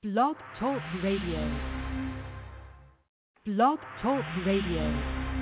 Blog Talk Radio. Blog Talk Radio.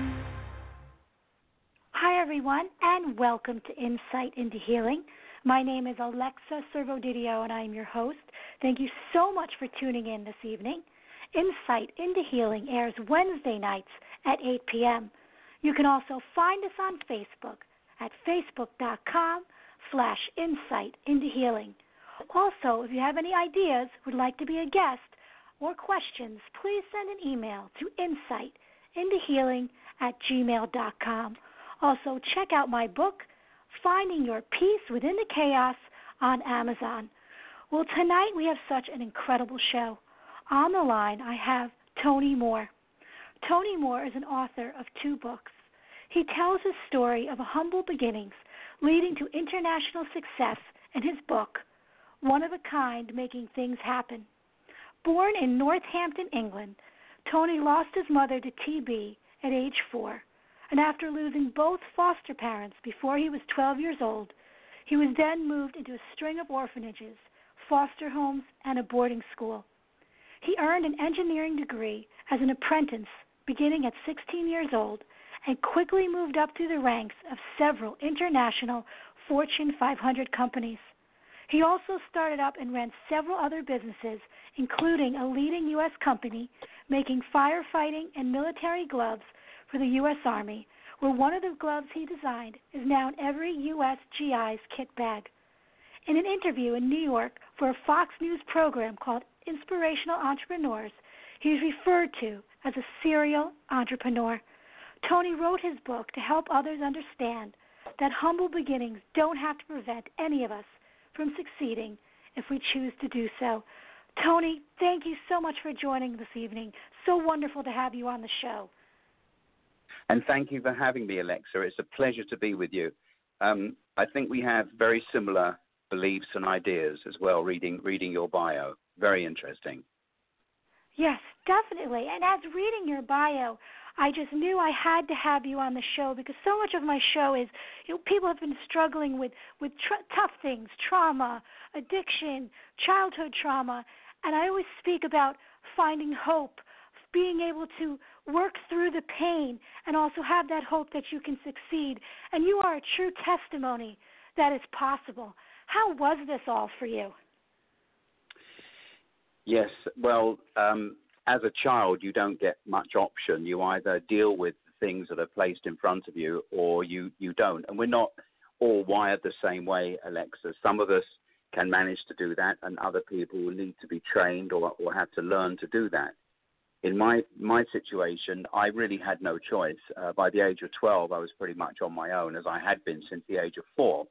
Hi, everyone, and welcome to Insight into Healing. My name is Alexa Servodidio, and I am your host. Thank you so much for tuning in this evening. Insight into Healing airs Wednesday nights at 8 p.m. You can also find us on Facebook at facebook.com/Insight into Healing. Also, if you have any ideas, would like to be a guest, or questions, please send an email to insightintohealing@gmail.com. Also, check out my book, Finding Your Peace Within the Chaos, on Amazon. Well, tonight we have such an incredible show. On the line, I have Tony Moore. Tony Moore is an author of 2 books. He tells his story of humble beginnings leading to international success in his book, One of a Kind, Making Things Happen. Born in Northampton, England, Tony lost his mother to TB at age 4, and after losing both foster parents before he was 12 years old, he was then moved into a string of orphanages, foster homes, and a boarding school. He earned an engineering degree as an apprentice beginning at 16 years old and quickly moved up through the ranks of several international Fortune 500 companies. He also started up and ran several other businesses, including a leading U.S. company making firefighting and military gloves for the U.S. Army, where one of the gloves he designed is now in every U.S. GI's kit bag. In an interview in New York for a Fox News program called Inspirational Entrepreneurs, he is referred to as a serial entrepreneur. Tony wrote his book to help others understand that humble beginnings don't have to prevent any of us from succeeding if we choose to do so. Tony, thank you so much for joining this evening. So wonderful to have you on the show. And thank you for having me, Alexa. It's a pleasure to be with you. I think we have very similar beliefs and ideas as well, reading your bio. Very interesting. Yes, definitely. And as reading your bio, I just knew I had to have you on the show because so much of my show is, people have been struggling with tough things, trauma, addiction, childhood trauma, and I always speak about finding hope, being able to work through the pain and also have that hope that you can succeed. And you are a true testimony that it's possible. How was this all for you? Yes, well, as a child, you don't get much option. You either deal with things that are placed in front of you or you don't. And we're not all wired the same way, Alexa. Some of us can manage to do that, and other people will need to be trained or have to learn to do that. In my situation, I really had no choice. By the age of 12, I was pretty much on my own, as I had been since the age of 4.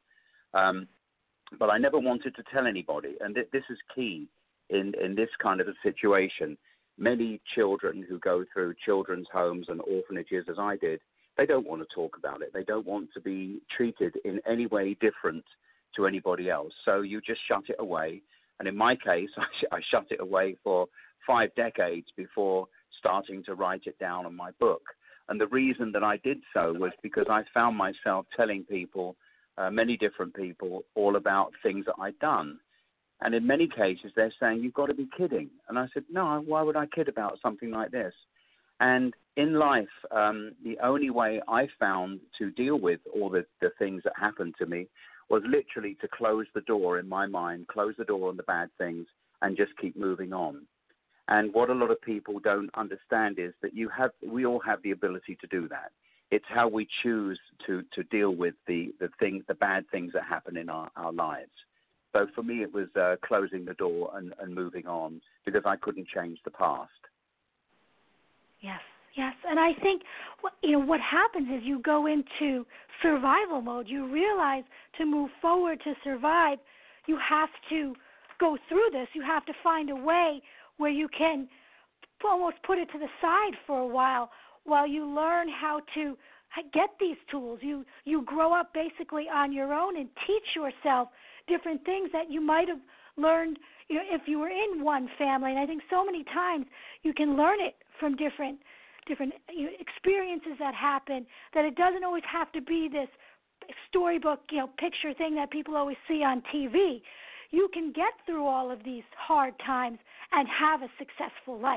But I never wanted to tell anybody, and this is key in this kind of a situation. Many children who go through children's homes and orphanages, as I did, they don't want to talk about it. They don't want to be treated in any way different to anybody else. So you just shut it away. And in my case, I shut it away for 5 decades before starting to write it down in my book. And the reason that I did so was because I found myself telling people, many different people, all about things that I'd done. And in many cases, they're saying, you've got to be kidding. And I said, no, why would I kid about something like this? And in life, the only way I found to deal with all the things that happened to me was literally to close the door in my mind, close the door on the bad things, and just keep moving on. And what a lot of people don't understand is that we all have the ability to do that. It's how we choose to deal with the bad things that happen in our lives. So for me, it was closing the door and moving on because I couldn't change the past. Yes. And I think what happens is you go into survival mode. You realize to move forward, to survive, you have to go through this. You have to find a way where you can almost put it to the side for a while you learn how to get these tools. You grow up basically on your own and teach yourself different things that you might have learned if you were in one family. And I think so many times you can learn it from different experiences that happen, that it doesn't always have to be this storybook picture thing that people always see on TV. you can get through all of these hard times and have a successful life.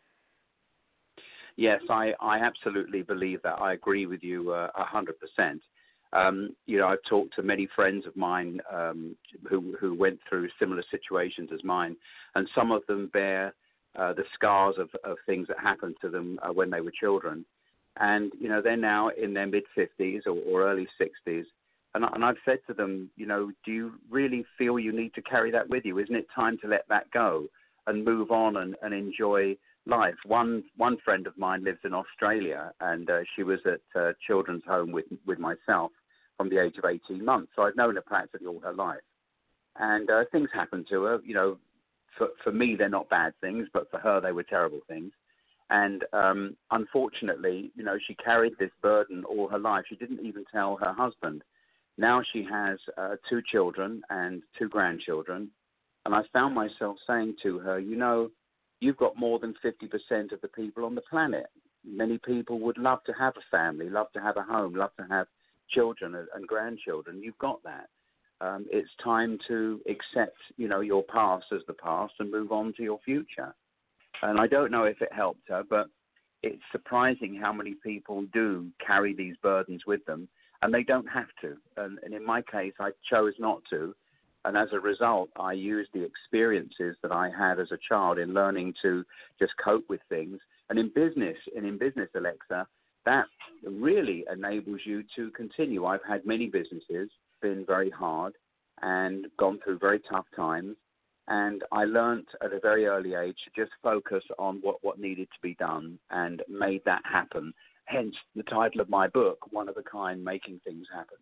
Yes, I absolutely believe that. I agree with you 100%. I've talked to many friends of mine who went through similar situations as mine, and some of them bear the scars of things that happened to them when they were children. And, they're now in their mid-50s or early 60s. And I've said to them, do you really feel you need to carry that with you? Isn't it time to let that go and move on and enjoy life? One friend of mine lives in Australia, and she was at children's home with myself from the age of 18 months. So I've known her practically all her life. And things happened to her. For me, they're not bad things, but for her, they were terrible things. And unfortunately, she carried this burden all her life. She didn't even tell her husband. Now she has 2 children and 2 grandchildren. And I found myself saying to her, you've got more than 50% of the people on the planet. Many people would love to have a family, love to have a home, love to have children and grandchildren. You've got that. It's time to accept, your past as the past and move on to your future. And I don't know if it helped her, but it's surprising how many people do carry these burdens with them, and they don't have to. And in my case, I chose not to. And as a result, I used the experiences that I had as a child in learning to just cope with things. And in business, Alexa, that really enables you to continue. I've had many businesses, been very hard, and gone through very tough times. And I learned at a very early age to just focus on what needed to be done and made that happen. Hence the title of my book, One of a Kind, Making Things Happen.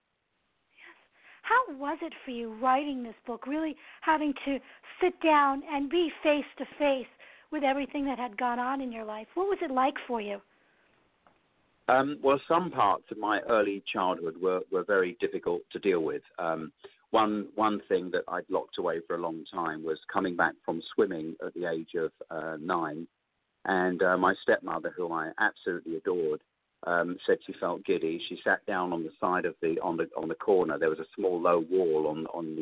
How was it for you writing this book, really having to sit down and be face-to-face with everything that had gone on in your life? What was it like for you? Well, some parts of my early childhood were very difficult to deal with. One thing that I'd locked away for a long time was coming back from swimming at the age of 9, and my stepmother, who I absolutely adored, said she felt giddy. She sat down on the side of on the corner. There was a small low wall on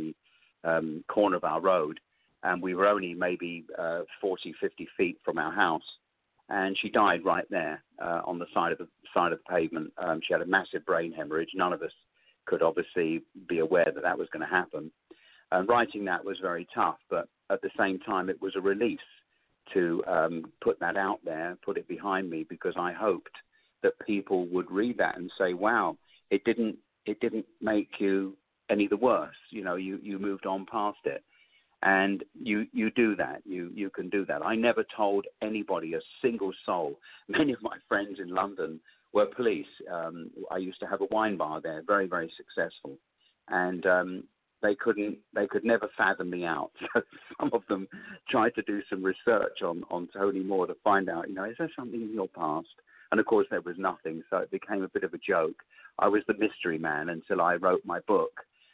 the corner of our road, and we were only maybe 40, 50 feet from our house. And she died right there on the side of the pavement. She had a massive brain hemorrhage. None of us could obviously be aware that was going to happen. Writing that was very tough, but at the same time, it was a release to put that out there, put it behind me, because I hoped that people would read that and say, "Wow, it didn't make you any the worse. You moved on past it." And you do that. You can do that. I never told anybody, a single soul. Many of my friends in London were police. I used to have a wine bar there, very, very successful. And they could never fathom me out. So some of them tried to do some research on Tony Moore to find out, is there something in your past? And of course there was nothing. So it became a bit of a joke. I was the mystery man until I wrote my book.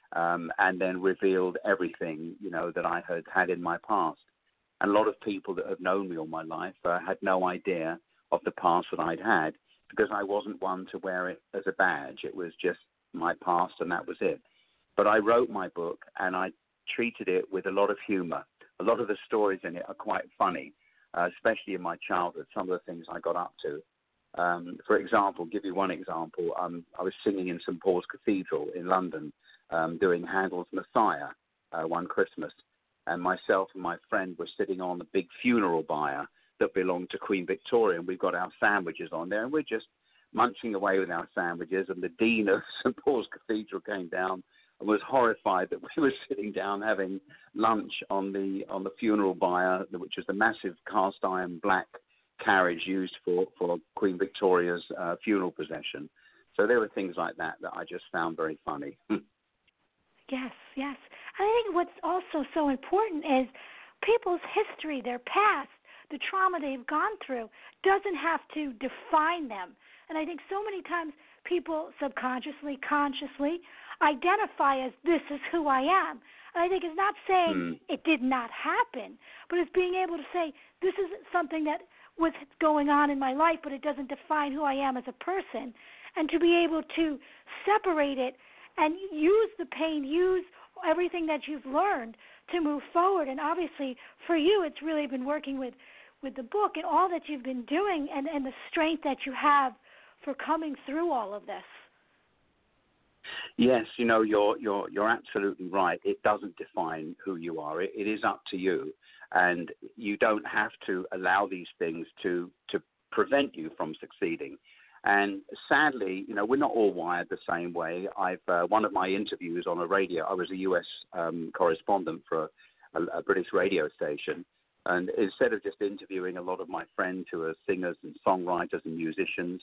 And then revealed everything, that I had in my past. And a lot of people that have known me all my life had no idea of the past that I'd had, because I wasn't one to wear it as a badge. It was just my past, and that was it. But I wrote my book, and I treated it with a lot of humor. A lot of the stories in it are quite funny, especially in my childhood, some of the things I got up to. For example, give you one example, I was singing in St. Paul's Cathedral in London, doing Handel's Messiah one Christmas, and myself and my friend were sitting on a big funeral pyre that belonged to Queen Victoria, and we've got our sandwiches on there, and we're just munching away with our sandwiches, and the Dean of St. Paul's Cathedral came down and was horrified that we were sitting down having lunch on the funeral pyre, which was the massive cast iron black carriage used for Queen Victoria's funeral procession. So there were things like that I just found very funny. Yes. I think what's also so important is people's history, their past, the trauma they've gone through doesn't have to define them. And I think so many times people subconsciously, consciously identify as this is who I am. And I think it's not saying it did not happen, but it's being able to say this is something that was going on in my life, but it doesn't define who I am as a person. And to be able to separate it and use the pain, use everything that you've learned to move forward. And obviously, for you, it's really been working with the book and all that you've been doing, and the strength that you have for coming through all of this. Yes, you're absolutely right. It doesn't define who you are. It is up to you, and you don't have to allow these things to prevent you from succeeding. And sadly, we're not all wired the same way. One of my interviews on a radio, I was a U.S. correspondent for a British radio station, and instead of just interviewing a lot of my friends who are singers and songwriters and musicians,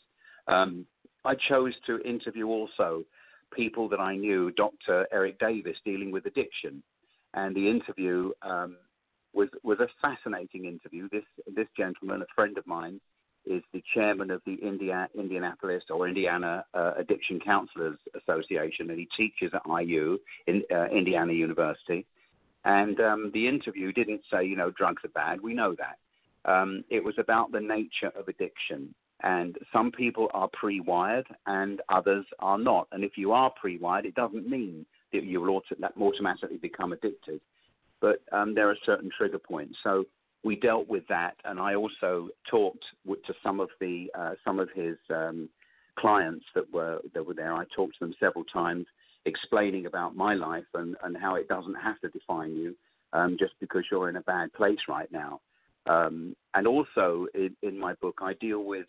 I chose to interview also people that I knew, Dr. Eric Davis, dealing with addiction. And the interview was a fascinating interview. This gentleman, a friend of mine, is the chairman of the Indianapolis or Indiana Addiction Counselors Association, and he teaches at IU, Indiana University. And the interview didn't say, drugs are bad. We know that. It was about the nature of addiction. And some people are pre-wired and others are not. And if you are pre-wired, it doesn't mean that you will automatically become addicted. But there are certain trigger points. So we dealt with that. And I also talked to some of his clients that were there. I talked to them several times, explaining about my life and how it doesn't have to define you just because you're in a bad place right now. And also in my book, I deal with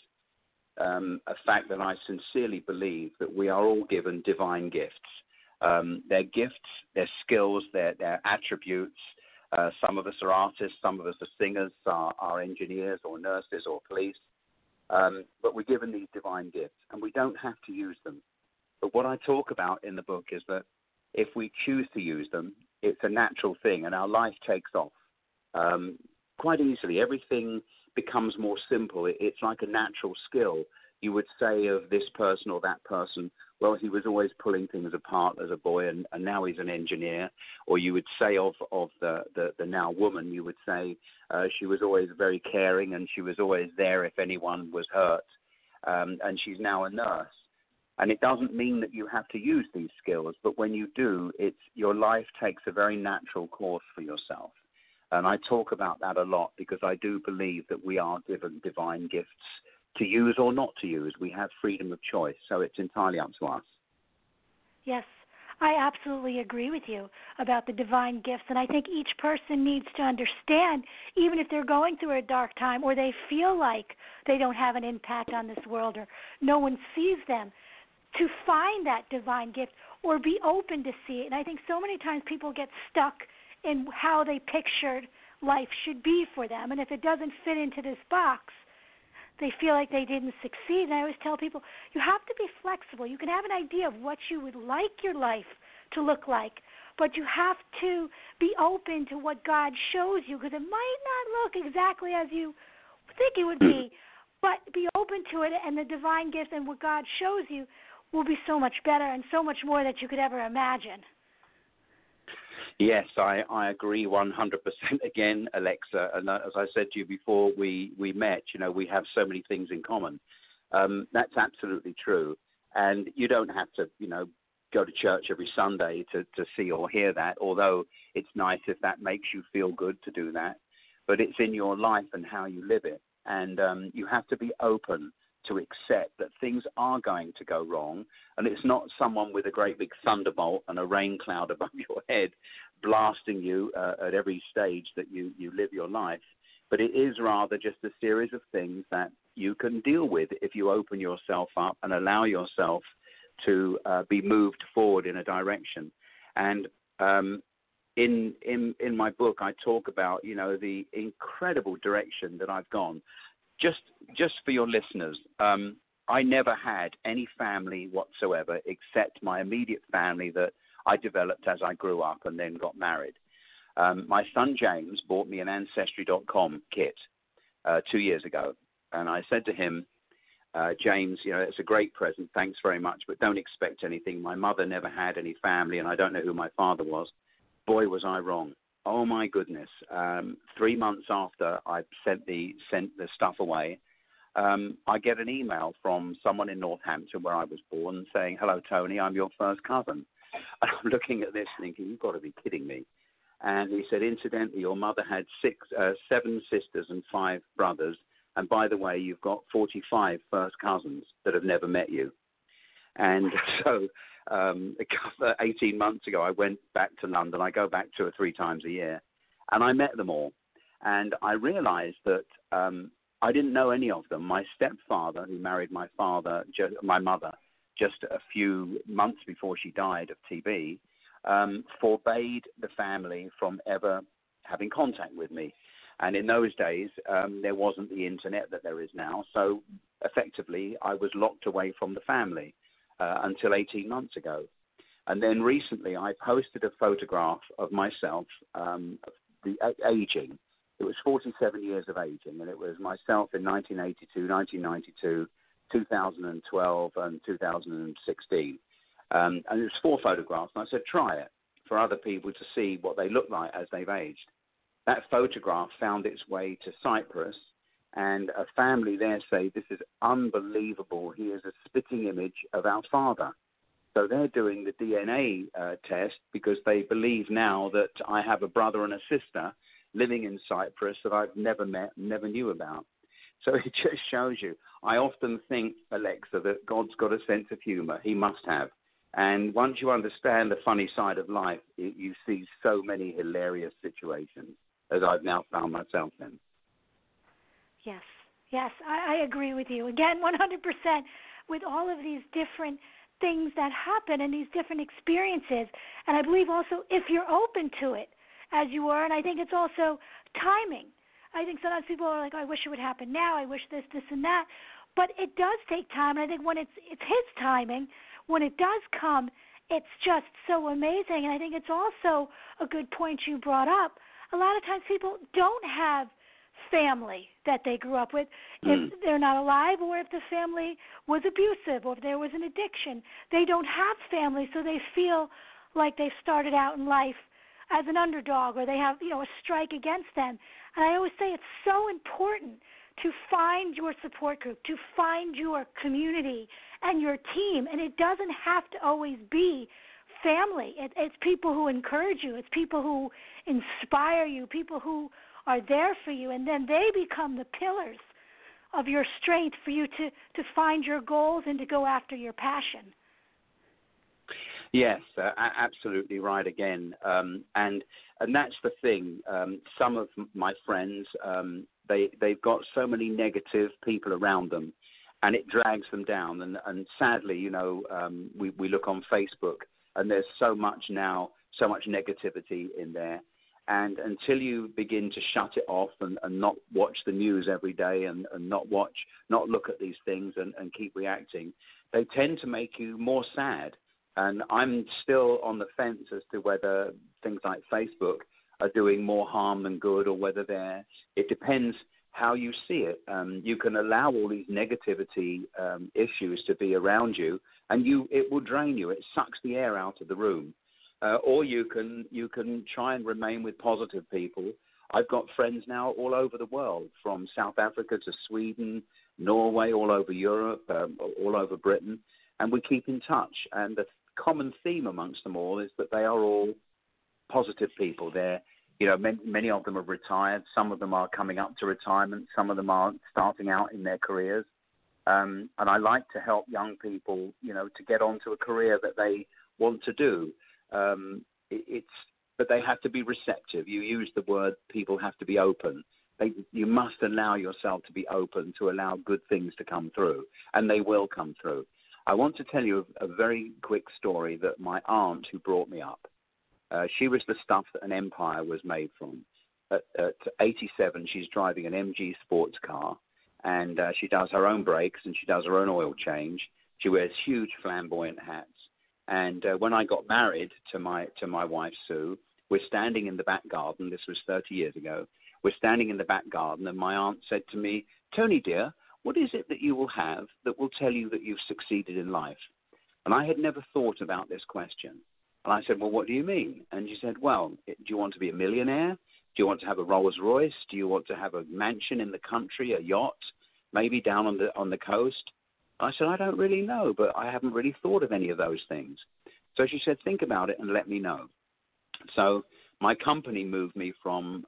a fact that I sincerely believe that we are all given divine gifts. They're gifts, they're skills, they're attributes. Some of us are artists, some of us are singers, are engineers or nurses or police. But we're given these divine gifts, and we don't have to use them. But what I talk about in the book is that if we choose to use them, it's a natural thing, and our life takes off quite easily. Everything becomes more simple. It's like a natural skill. You would say of this person or that person, well, he was always pulling things apart as a boy, and now he's an engineer. Or you would say of the now woman, you would say she was always very caring and she was always there if anyone was hurt, and she's now a nurse. And it doesn't mean that you have to use these skills, but when you do, your life takes a very natural course for yourself. And I talk about that a lot because I do believe that we are given divine gifts to use or not to use. We have freedom of choice, so it's entirely up to us. Yes, I absolutely agree with you about the divine gifts, and I think each person needs to understand, even if they're going through a dark time or they feel like they don't have an impact on this world or no one sees them, to find that divine gift or be open to see it. And I think so many times people get stuck in how they pictured life should be for them. And if it doesn't fit into this box, they feel like they didn't succeed. And I always tell people, you have to be flexible. You can have an idea of what you would like your life to look like, but you have to be open to what God shows you, because it might not look exactly as you think it would be, but be open to it, and the divine gift and what God shows you will be so much better and so much more that you could ever imagine. Yes, I agree 100% again, Alexa. And as I said to you before we met, we have so many things in common. That's absolutely true. And you don't have to, go to church every Sunday to see or hear that, although it's nice if that makes you feel good to do that. But it's in your life and how you live it. And you have to be open to accept that things are going to go wrong, and it's not someone with a great big thunderbolt and a rain cloud above your head blasting you at every stage that you live your life, but it is rather just a series of things that you can deal with if you open yourself up and allow yourself to be moved forward in a direction. And in my book, I talk about, the incredible direction that I've gone. Just for your listeners, I never had any family whatsoever except my immediate family that I developed as I grew up and then got married. My son James bought me an Ancestry.com kit 2 years ago, and I said to him, James, it's a great present, thanks very much, but don't expect anything. My mother never had any family, and I don't know who my father was. Boy, was I wrong. Oh, my goodness. 3 months after I sent the stuff away, I get an email from someone in Northampton where I was born saying, hello, Tony, I'm your first cousin. And I'm looking at this thinking, you've got to be kidding me. And he said, incidentally, your mother had 7 sisters and 5 brothers. And by the way, you've got 45 first cousins that have never met you. And so 18 months ago, I went back to London. I go back 2 or 3 times a year. And I met them all. And I realized that I didn't know any of them. My stepfather, who married my mother, just a few months before she died of TB, forbade the family from ever having contact with me. And in those days, there wasn't the internet that there is now. So effectively, I was locked away from the family until 18 months ago. And then recently, I posted a photograph of myself, the aging. It was 47 years of aging, and it was myself in 1982, 1992, 2012, and 2016. And it was 4 photographs, and I said, try it for other people to see what they look like as they've aged. That photograph found its way to Cyprus, and a family there say, this is unbelievable. He is a spitting image of our father. So they're doing the DNA test because they believe now that I have a brother and a sister living in Cyprus that I've never met, never knew about. So it just shows you. I often think, Alexa, that God's got a sense of humor. He must have. And once you understand the funny side of life, you see so many hilarious situations, as I've now found myself in. Yes, I agree with you. Again, 100% with all of these different things that happen and these different experiences. And I believe also if you're open to it, as you were, and I think it's also timing. I think sometimes people are like, I wish it would happen now. I wish this, and that. But it does take time, and I think when it's his timing, when it does come, it's just so amazing. And I think it's also a good point you brought up. A lot of times people don't have family that they grew up with. If they're not alive, or if the family was abusive, or if there was an addiction, they don't have family, so they feel like they've started out in life as an underdog, or they have, a strike against them. And I always say it's so important to find your support group, to find your community and your team. And it doesn't have to always be family. It's people who encourage you. It's people who inspire you, people who are there for you. And then they become the pillars of your strength for you to find your goals and to go after your passion. Yes, absolutely right again. And that's the thing. Some of my friends, they've got so many negative people around them, and it drags them down. And sadly, we look on Facebook, and there's so much negativity in there. And until you begin to shut it off and not watch the news every day and not look at these things and keep reacting, they tend to make you more sad. And I'm still on the fence as to whether things like Facebook are doing more harm than good, or whether it depends how you see it. You can allow all these negativity issues to be around you, and it will drain you. It sucks the air out of the room. Or you can try and remain with positive people. I've got friends now all over the world, from South Africa to Sweden, Norway, all over Europe, all over Britain, and we keep in touch. And the common theme amongst them all is that they are all positive people. They're, many of them are retired. Some of them are coming up to retirement. Some of them are starting out in their careers. And I like to help young people, to get onto a career that they want to do. But they have to be receptive. You use the word, people have to be open. You must allow yourself to be open to allow good things to come through, and they will come through. I want to tell you a very quick story that my aunt, who brought me up, she was the stuff that an empire was made from. At 87, she's driving an MG sports car, and she does her own brakes, and she does her own oil change. She wears huge flamboyant hats. And when I got married to my wife, Sue, we're standing in the back garden. This was 30 years ago. We're standing in the back garden, and my aunt said to me, "Tony, dear, what is it that you will have that will tell you that you've succeeded in life?" And I had never thought about this question. And I said, "Well, what do you mean?" And she said, "Well, do you want to be a millionaire? Do you want to have a Rolls Royce? Do you want to have a mansion in the country, a yacht, maybe down on the coast?" I said, "I don't really know, but I haven't really thought of any of those things." So she said, think about it and let me know. So my company moved me from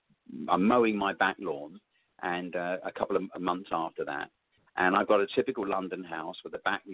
I'm mowing my back lawn, and a couple of months after that, and I've got a typical London house with a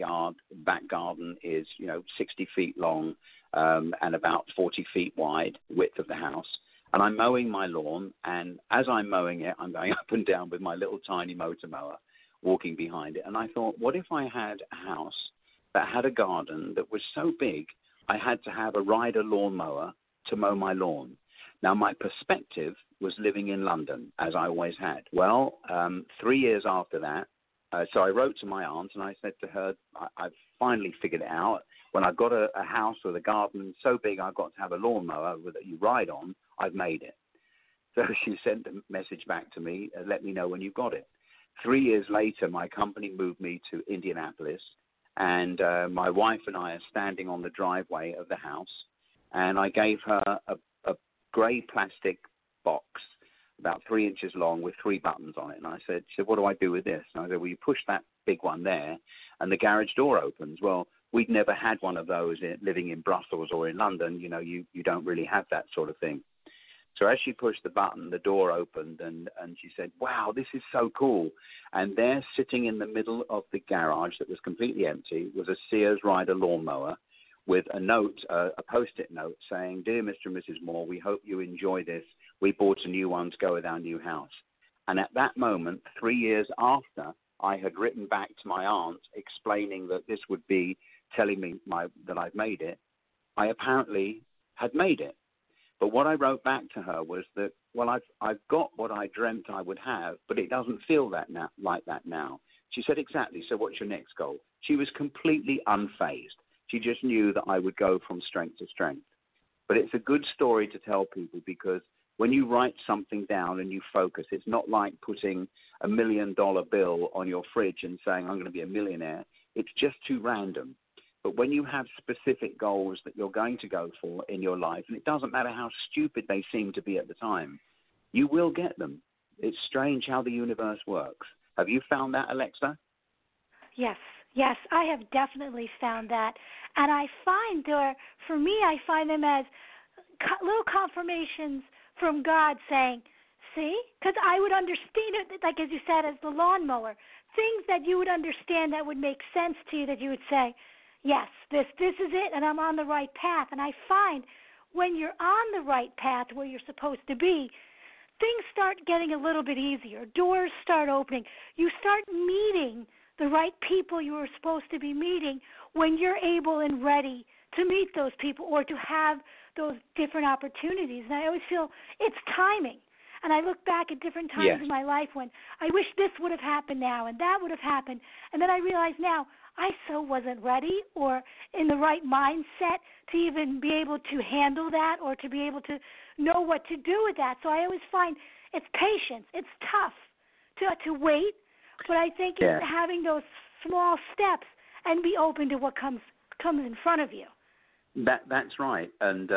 back garden is 60 feet long and about 40 feet wide, width of the house. And I'm mowing my lawn, and as I'm mowing it, I'm going up and down with my little tiny motor mower, walking behind it. And I thought, what if I had a house that had a garden that was so big I had to have a rider lawnmower to mow my lawn? Now, my perspective was living in London, as I always had. Well, 3 years after that, so I wrote to my aunt and I said to her, I've finally figured it out. When I've got a house with a garden so big I've got to have a lawnmower that you ride on, I've made it. So she sent a message back to me, let me know when you've got it. 3 years later, my company moved me to Indianapolis, and my wife and I are standing on the driveway of the house, and I gave her a grey plastic box about 3 inches long with 3 buttons on it. And I said, she said, what do I do with this? And I said, well, you push that big one there and the garage door opens. Well, we'd never had one of those living in Brussels or in London. You don't really have that sort of thing. So as she pushed the button, the door opened and she said, wow, this is so cool. And there, sitting in the middle of the garage that was completely empty, was a Sears Rider lawnmower with a note, a Post-it note saying, dear Mr. and Mrs. Moore, we hope you enjoy this. We bought a new one to go with our new house. And at that moment, 3 years after I had written back to my aunt explaining that this would be telling me that I'd made it, I apparently had made it. But what I wrote back to her was that, well, I've got what I dreamt I would have, but it doesn't feel like that now. She said, exactly, so what's your next goal? She was completely unfazed. She just knew that I would go from strength to strength. But it's a good story to tell people, because when you write something down and you focus, it's not like putting $1 million bill on your fridge and saying, I'm going to be a millionaire. It's just too random. But when you have specific goals that you're going to go for in your life, and it doesn't matter how stupid they seem to be at the time, you will get them. It's strange how the universe works. Have you found that, Alexa? Yes, I have definitely found that. And I find for me, I find them as little confirmations from God saying, see, because I would understand it, like as you said, as the lawnmower, things that you would understand that would make sense to you, that you would say, yes, this is it, and I'm on the right path. And I find when you're on the right path where you're supposed to be, things start getting a little bit easier. Doors start opening. You start meeting the right people you were supposed to be meeting when you're able and ready to meet those people or to have those different opportunities. And I always feel it's timing. And I look back at different times in my life when I wish this would have happened now and that would have happened. And then I realize now I so wasn't ready or in the right mindset to even be able to handle that or to be able to know what to do with that. So I always find it's patience. It's tough to wait, but I think it's having those small steps and be open to what comes in front of you. That's right. And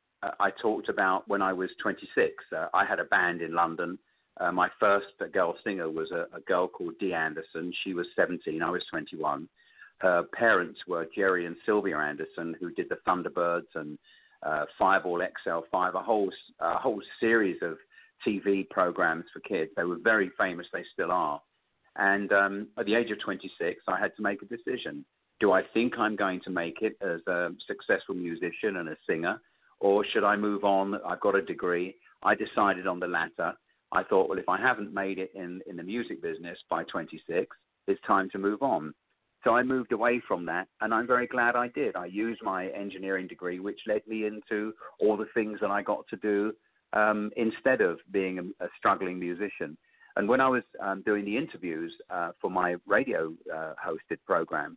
I talked about when I was 26, I had a band in London. My first girl singer was a girl called Dee Anderson. She was 17. I was 21. Her parents were Jerry and Sylvia Anderson, who did the Thunderbirds and Fireball XL5, a whole series of TV programs for kids. They were very famous. They still are. And at the age of 26, I had to make a decision. Do I think I'm going to make it as a successful musician and a singer, or should I move on? I've got a degree. I decided on the latter. I thought, well, if I haven't made it in the music business by 26, it's time to move on. So I moved away from that, and I'm very glad I did. I used my engineering degree, which led me into all the things that I got to do instead of being a struggling musician. And when I was doing the interviews for my radio hosted program,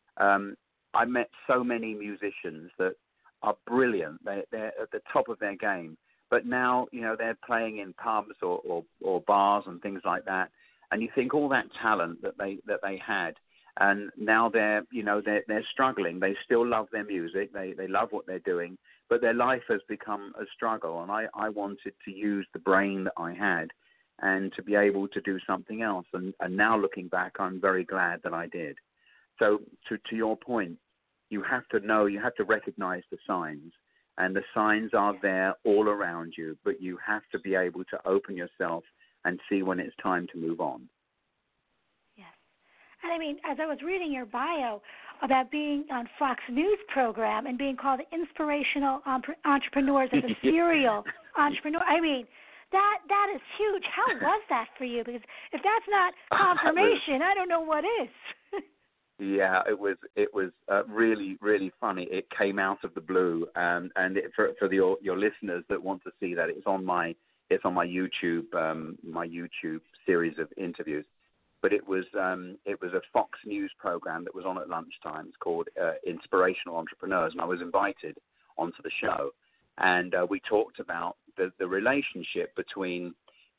I met so many musicians that are brilliant. They're at the top of their game. But now, they're playing in pubs or bars and things like that. And you think all that talent that they had, and now they're struggling. They still love their music. They love what they're doing, but their life has become a struggle. And I wanted to use the brain that I had and to be able to do something else. And now looking back, I'm very glad that I did. So to your point, you have to know, you have to recognize the signs. And the signs are there all around you, but you have to be able to open yourself and see when it's time to move on. Yes. And I mean, as I was reading your bio about being on Fox News program and being called inspirational entrepreneurs as a serial entrepreneur, I mean, that is huge. How was that for you? Because if that's not confirmation, I don't know what is. Yeah, it was really, really funny. It came out of the blue, and for your listeners that want to see that, it's on my YouTube series of interviews. But it was a Fox News program that was on at lunchtime. It's called Inspirational Entrepreneurs, and I was invited onto the show, and we talked about the relationship between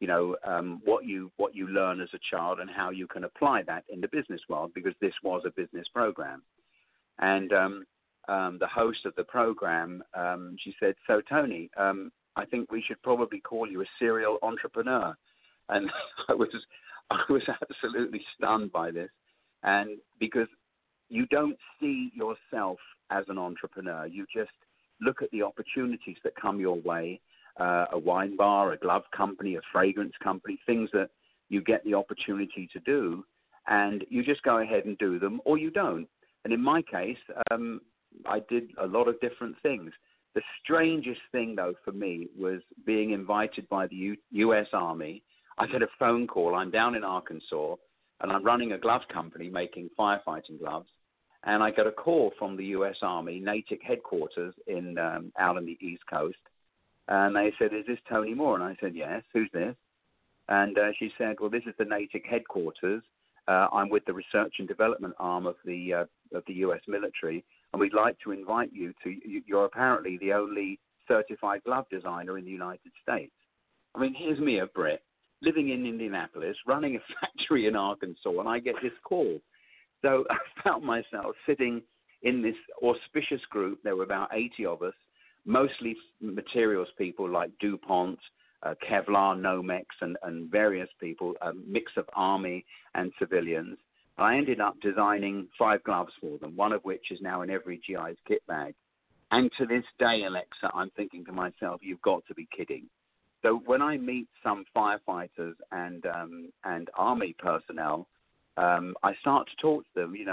what you learn as a child and how you can apply that in the business world, because this was a business program. And the host of the program, she said, "So Tony, I think we should probably call you a serial entrepreneur." And I was absolutely stunned by this, and because you don't see yourself as an entrepreneur, you just look at the opportunities that come your way. A wine bar, a glove company, a fragrance company, things that you get the opportunity to do, and you just go ahead and do them, or you don't. And in my case, I did a lot of different things. The strangest thing, though, for me was being invited by the U.S. Army. I get a phone call. I'm down in Arkansas, and I'm running a glove company making firefighting gloves. And I get a call from the U.S. Army, Natick headquarters out on the East Coast. And they said, "Is this Tony Moore?" And I said, "Yes." "Who's this?" And she said, "Well, this is the Natick headquarters. I'm with the research and development arm of the U.S. military, and we'd like to invite you to. You're apparently the only certified glove designer in the United States." I mean, here's me, a Brit, living in Indianapolis, running a factory in Arkansas, and I get this call. So I found myself sitting in this auspicious group. There were about 80 of us. Mostly materials people like DuPont, Kevlar, Nomex, and various people, a mix of army and civilians. I ended up designing 5 gloves for them, one of which is now in every GI's kit bag. And to this day, Alexa, I'm thinking to myself, you've got to be kidding. So when I meet some firefighters and army personnel, I start to talk to them.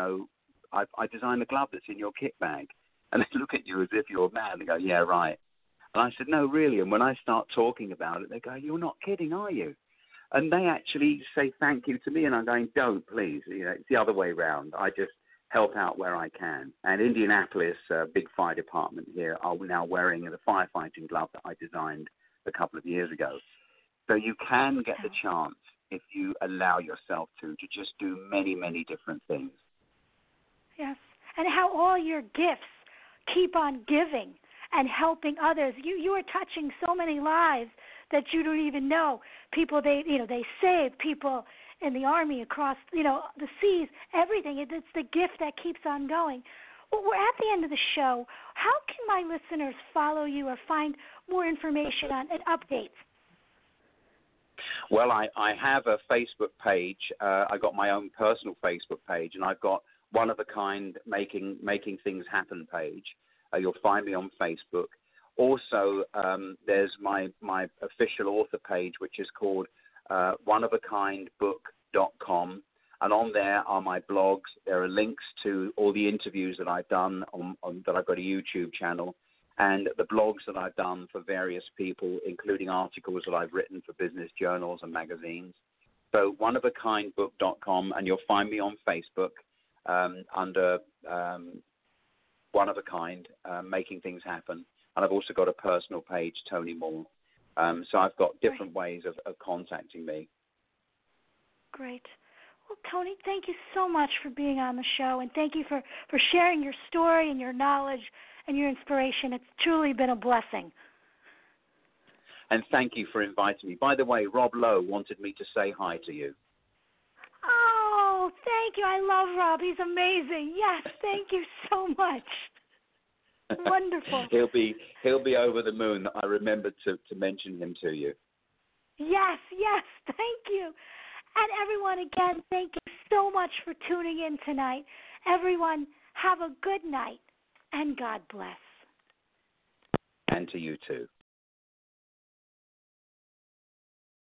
I designed a glove that's in your kit bag. And they look at you as if you're mad. They go, "Yeah, right." And I said, "No, really." And when I start talking about it, they go, "You're not kidding, are you?" And they actually say thank you to me. And I'm going, "Don't, please." It's the other way around. I just help out where I can. And Indianapolis, big fire department here, are now wearing the firefighting glove that I designed a couple of years ago. So you can get the chance, if you allow yourself to just do many, many different things. Yes. And how all your gifts keep on giving and helping others. You are touching so many lives that you don't even know. People they save people in the army across the seas, everything. It's the gift that keeps on going. Well, we're at the end of the show. How can my listeners follow you or find more information on and updates? Well, I have a Facebook page. I got my own personal Facebook page, and I've got One of a Kind making things happen page. You'll find me on Facebook. Also, there's my official author page, which is called oneofakindbook.com. And on there are my blogs. There are links to all the interviews that I've done that I've got a YouTube channel, and the blogs that I've done for various people, including articles that I've written for business journals and magazines. So oneofakindbook.com, and you'll find me on Facebook under One of a Kind, making things happen. And I've also got a personal page, Tony Moore. So I've got different ways of contacting me. Great. Well, Tony, thank you so much for being on the show, and thank you for sharing your story and your knowledge and your inspiration. It's truly been a blessing. And thank you for inviting me. By the way, Rob Lowe wanted me to say hi to you. Oh, thank you. I love Rob. He's amazing. Yes, thank you so much. Wonderful. He'll be over the moon that I remembered to mention him to you. Yes, thank you. And everyone, again, thank you so much for tuning in tonight. Everyone, Have a good night, and God bless. And to you too.